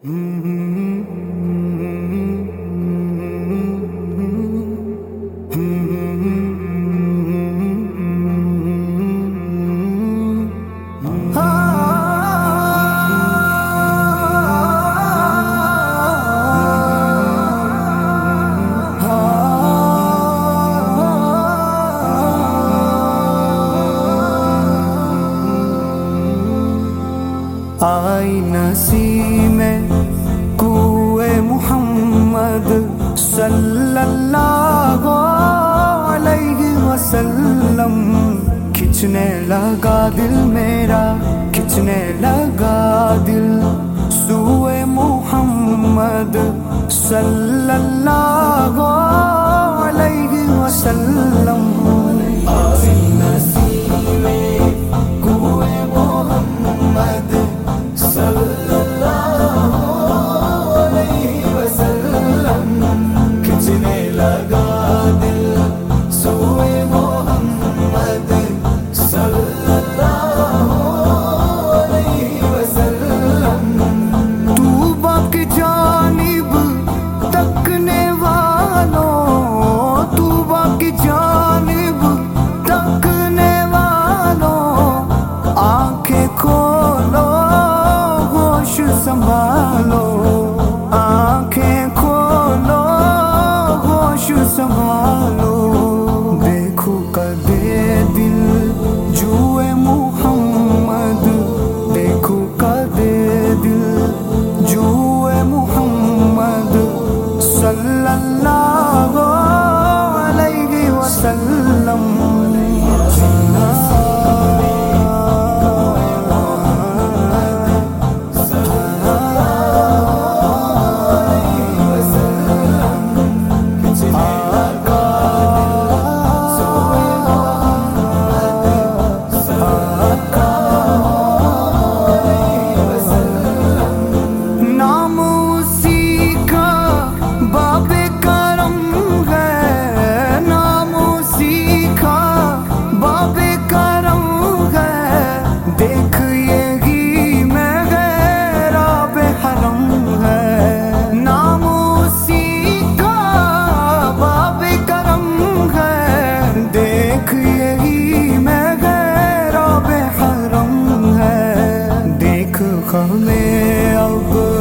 آئی نسیم کوئے محمد صلی اللہ علیہ وسلم، کھچنے لگا دل میرا، کھچنے لگا دل سوئے محمد صلی اللہ علیہ وسلم۔ آئی نسیم کوئے محمد صلی اللہ علیہ وسلم، کھچنے لگا دل سوئے محمد صلی اللہ علیہ وسلم۔ طوبیٰ کی جانب تکنے والوں، طوبیٰ کی جانب تکنے والوں، آنکھیں کھولو ہوش سنبھالو، آنکھیں کھولو ہوش سنبھالو، دیکھو کدے دل جوئے محمد، دیکھو کدے دل جوئے محمد صلی اللہ علیہ وسلم۔ ہمیں اب